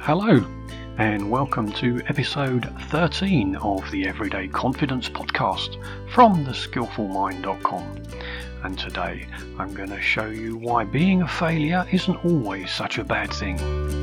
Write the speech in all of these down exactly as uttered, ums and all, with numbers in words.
Hello, and welcome to episode thirteen of the Everyday Confidence Podcast from the skillful mind dot com. And today I'm going to show you why being a failure isn't always such a bad thing.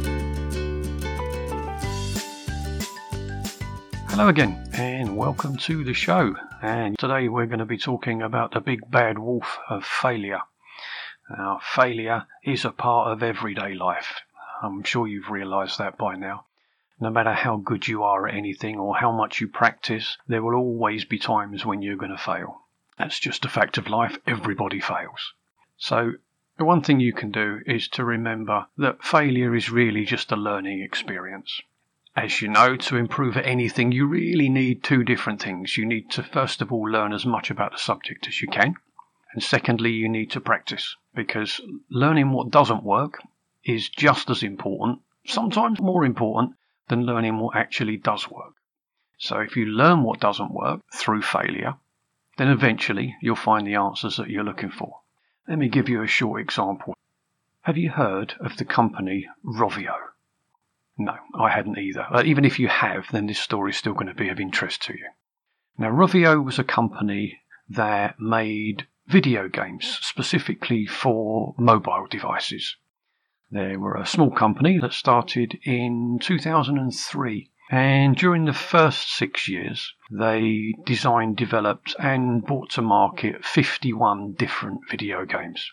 Hello again, and welcome to the show. And today we're going to be talking about the big bad wolf of failure. Now, failure is a part of everyday life. I'm sure you've realised that by now. No matter how good you are at anything or how much you practice, there will always be times when you're going to fail. That's just a fact of life. Everybody fails. So the one thing you can do is to remember that failure is really just a learning experience. As you know, to improve at anything, you really need two different things. You need to first of all learn as much about the subject as you can. And secondly, you need to practice, because learning what doesn't work is just as important, sometimes more important, than learning what actually does work. So if you learn what doesn't work through failure, then eventually you'll find the answers that you're looking for. Let me give you a short example. Have you heard of the company Rovio? No, I hadn't either. Uh, even if you have, then this story is still going to be of interest to you. Now, Rovio was a company that made video games specifically for mobile devices. They were a small company that started in two thousand three, and during the first six years they designed, developed and brought to market fifty-one different video games.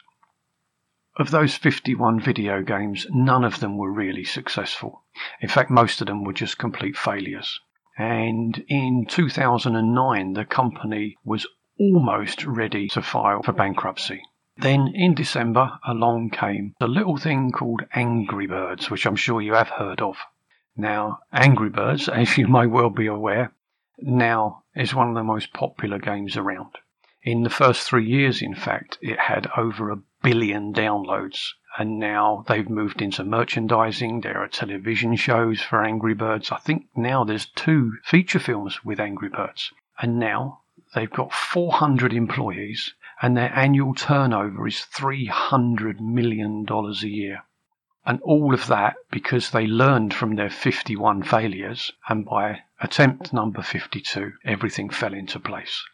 Of those fifty-one video games, none of them were really successful. In fact, most of them were just complete failures. And in two thousand nine the company was almost ready to file for bankruptcy. Then in December along came a little thing called Angry Birds, which I'm sure you have heard of. Now, Angry Birds, as you may well be aware, now is one of the most popular games around. In the first three years, in fact, it had over a billion downloads. And now they've moved into merchandising. There are television shows for Angry Birds. I think now there's two feature films with Angry Birds. And now they've got four hundred employees, and their annual turnover is three hundred million dollars a year. And all of that because they learned from their fifty-one failures, and by attempt number fifty-two, everything fell into place.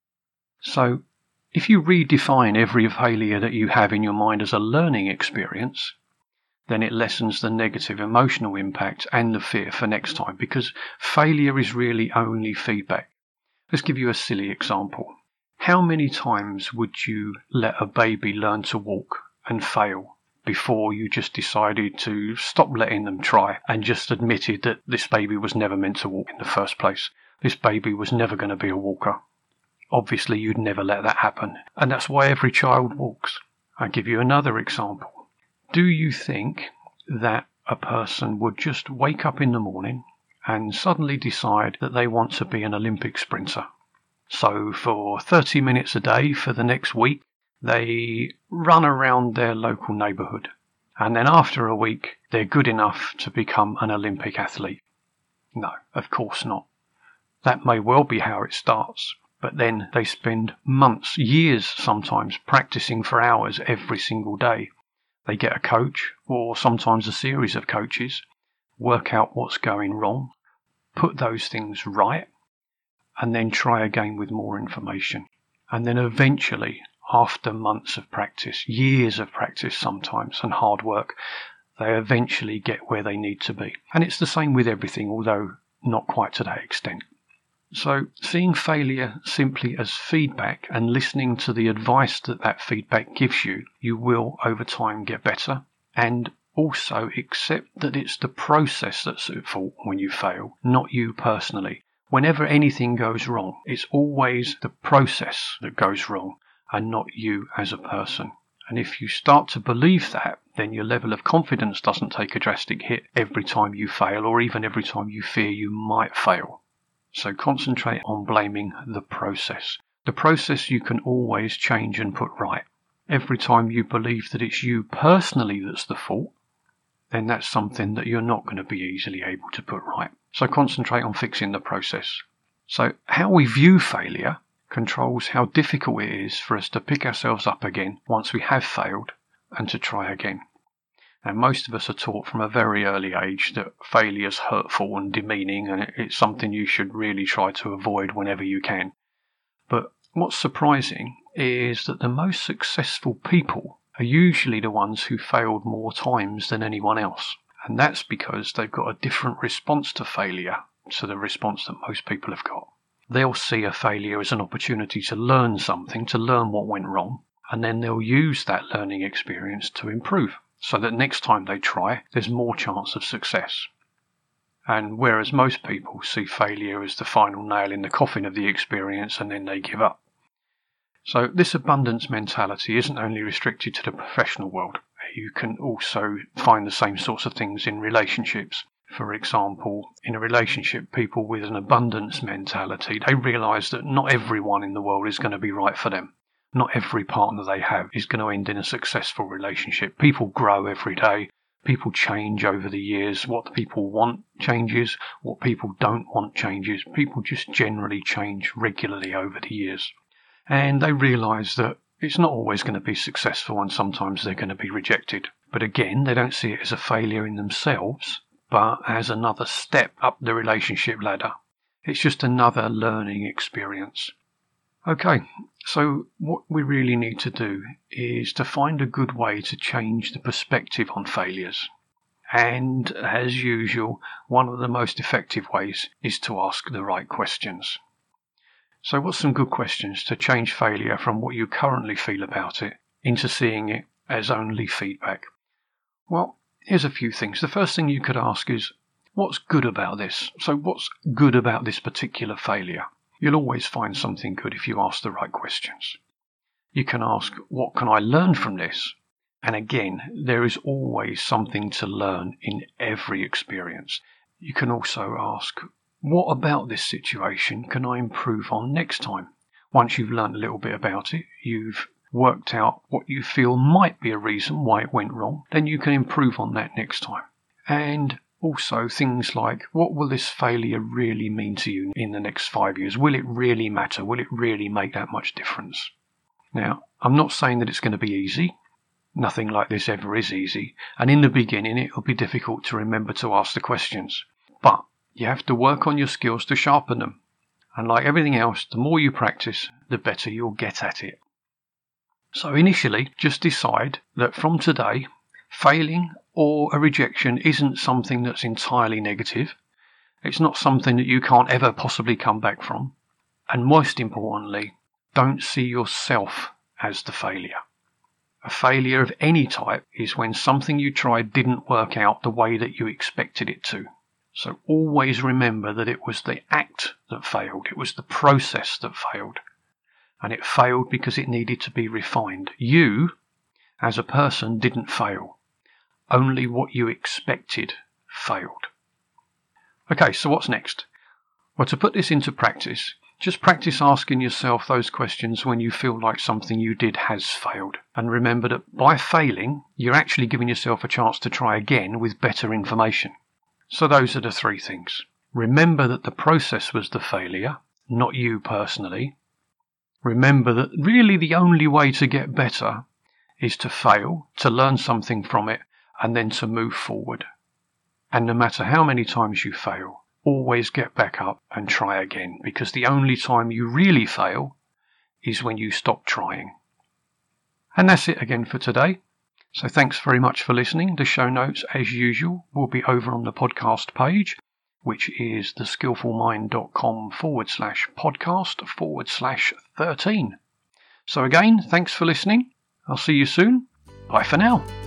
So, if you redefine every failure that you have in your mind as a learning experience, then it lessens the negative emotional impact and the fear for next time, because failure is really only feedback. Let's give you a silly example. How many times would you let a baby learn to walk and fail before you just decided to stop letting them try and just admitted that this baby was never meant to walk in the first place? This baby was never going to be a walker. Obviously, you'd never let that happen. And that's why every child walks. I'll give you another example. Do you think that a person would just wake up in the morning and suddenly decide that they want to be an Olympic sprinter? So for thirty minutes a day for the next week, they run around their local neighbourhood. And then after a week, they're good enough to become an Olympic athlete. No, of course not. That may well be how it starts. But then they spend months, years sometimes, practicing for hours every single day. They get a coach, or sometimes a series of coaches, work out what's going wrong, put those things right, and then try again with more information. And then eventually, after months of practice, years of practice sometimes, and hard work, they eventually get where they need to be. And it's the same with everything, although not quite to that extent. So seeing failure simply as feedback and listening to the advice that that feedback gives you, you will over time get better, and also accept that it's the process that's at fault when you fail, not you personally. Whenever anything goes wrong, it's always the process that goes wrong and not you as a person. And if you start to believe that, then your level of confidence doesn't take a drastic hit every time you fail, or even every time you fear you might fail. So concentrate on blaming the process. The process you can always change and put right. Every time you believe that it's you personally that's the fault, then that's something that you're not going to be easily able to put right. So concentrate on fixing the process. So how we view failure controls how difficult it is for us to pick ourselves up again once we have failed and to try again. And most of us are taught from a very early age that failure is hurtful and demeaning, and it's something you should really try to avoid whenever you can. But what's surprising is that the most successful people are usually the ones who failed more times than anyone else. And that's because they've got a different response to failure to the response that most people have got. They'll see a failure as an opportunity to learn something, to learn what went wrong, and then they'll use that learning experience to improve, so that next time they try, there's more chance of success. And whereas most people see failure as the final nail in the coffin of the experience and then they give up. So this abundance mentality isn't only restricted to the professional world. You can also find the same sorts of things in relationships. For example, in a relationship, people with an abundance mentality, they realise that not everyone in the world is going to be right for them. Not every partner they have is going to end in a successful relationship. People grow every day. People change over the years. What people want changes. What people don't want changes. People just generally change regularly over the years. And they realise that it's not always going to be successful, and sometimes they're going to be rejected. But again, they don't see it as a failure in themselves, but as another step up the relationship ladder. It's just another learning experience. Okay, so what we really need to do is to find a good way to change the perspective on failures. And as usual, one of the most effective ways is to ask the right questions. So what's some good questions to change failure from what you currently feel about it into seeing it as only feedback? Well, here's a few things. The first thing you could ask is, what's good about this? So what's good about this particular failure? You'll always find something good if you ask the right questions. You can ask, what can I learn from this? And again, there is always something to learn in every experience. You can also ask, what about this situation can I improve on next time? Once you've learned a little bit about it, you've worked out what you feel might be a reason why it went wrong, then you can improve on that next time. And also things like, what will this failure really mean to you in the next five years? Will it really matter? Will it really make that much difference? Now, I'm not saying that it's going to be easy. Nothing like this ever is easy. And in the beginning, it will be difficult to remember to ask the questions. But you have to work on your skills to sharpen them. And like everything else, the more you practice, the better you'll get at it. So initially, just decide that from today, failing or a rejection isn't something that's entirely negative. It's not something that you can't ever possibly come back from. And most importantly, don't see yourself as the failure. A failure of any type is when something you tried didn't work out the way that you expected it to. So always remember that it was the act that failed. It was the process that failed. And it failed because it needed to be refined. You, as a person, didn't fail. Only what you expected failed. Okay, so what's next? Well, to put this into practice, just practice asking yourself those questions when you feel like something you did has failed. And remember that by failing, you're actually giving yourself a chance to try again with better information. So those are the three things. Remember that the process was the failure, not you personally. Remember that really the only way to get better is to fail, to learn something from it, and then to move forward. And no matter how many times you fail, always get back up and try again, because the only time you really fail is when you stop trying. And that's it again for today. So thanks very much for listening. The show notes, as usual, will be over on the podcast page, which is theskillfulmind.com forward slash podcast forward slash 13. So again, thanks for listening. I'll see you soon. Bye for now.